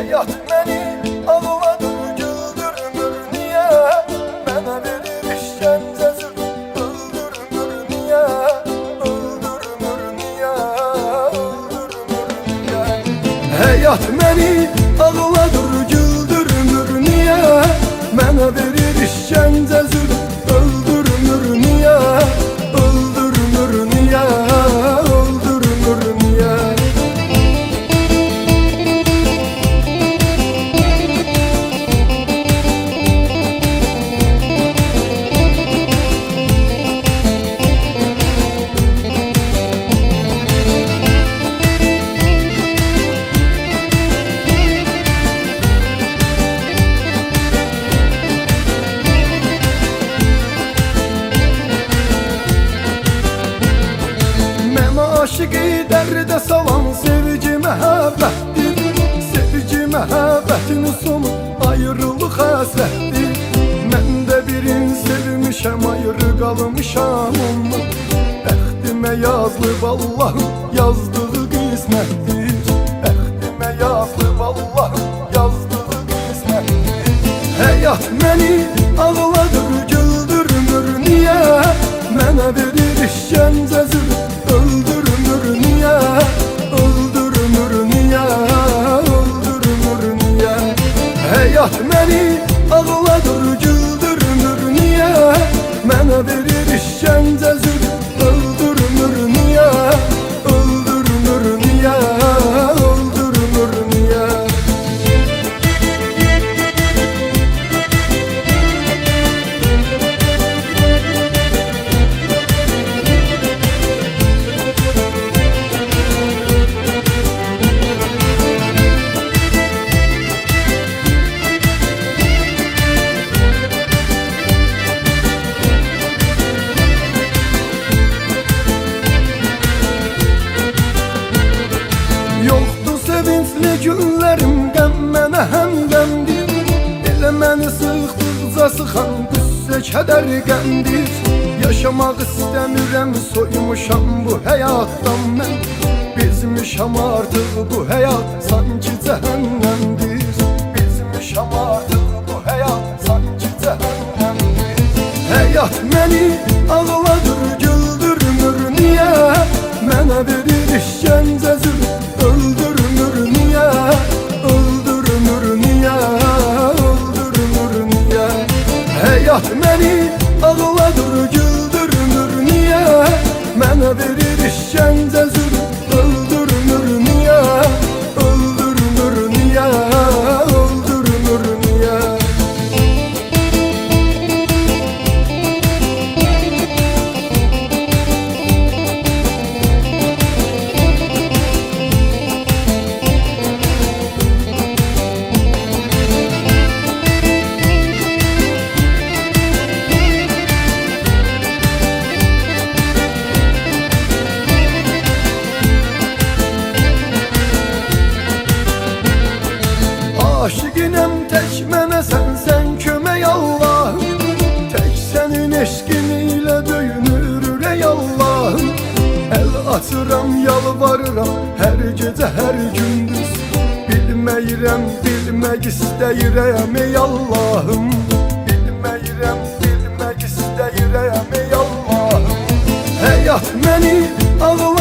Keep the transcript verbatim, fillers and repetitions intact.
Həyat məni ağladır, güldürmür niyə? Mənə verir işgəncə zülm, öldürmür niyə? Öldürmür niyə? Öldürmür niyə? Həyat məni ağladır, güldürmür niyə? Mənə verir işgəncə zülm, öldürmür niyə? Öldürmür niyə? Öldürmür niyə? Aşıqı dərdə salan sevgi məhəbbətdir. Sevgi məhəbbətin sonu ayrılıq həsrətdir. Mən də birini sevmişəm, ayrı qalmışam ondan. Bəxtimə yazılıb Allahın yazdığı qismətdir. Bəxtimə yazılıb Allahın yazdığı qismətdir. Həyat məni ağladır, güldürmür niyə? Mənə verir işgəncə zülm, öldürmür niyə? Öldürmür niyə? Öldürmür niyə? Həyat məni ağladır, güldürmür niyə? Mənə verir işgəncə zülm, öldürmür niyə? Öldürmür niyə? Öldürmür niyə? Yoxdur sevincli günlərim, qəm mənə həmdəmdir. Elə məni sıxdıqca sıxan qüssə kədər qəmdir. Yaşamaq istəmirəm, soymuşam bu həyatdan mən. Bezmişəm artıq bu həyat sanki cəhənnəmdir. Bezmişəm artıq bu həyat sanki cəhənnəmdir. Həyat məni ağladır, güldürmür niyə? Mənə verir işgəncə zülm, öldürmür niyə? Öldürmür niyə? Öldürmür niyə? Həyat məni ağladır, güldürmür niyə? Mənə verir işgəncə zülm, öldürmür niyə? Öldürmür niyə? Öldürmür niyə? Aşıqinəm tək mənə sən, sən kömək Allahım. Tək sənin eşqin ilə döyünür ürək Allahım. Əl açıram, yalvarıram hər gecə, hər gündüz. Bilməyirəm, bilmək istəyirəm ey Allahım. Bilməyirəm, bilmək istəyirəm ey Allahım. Həyat məni ağladır,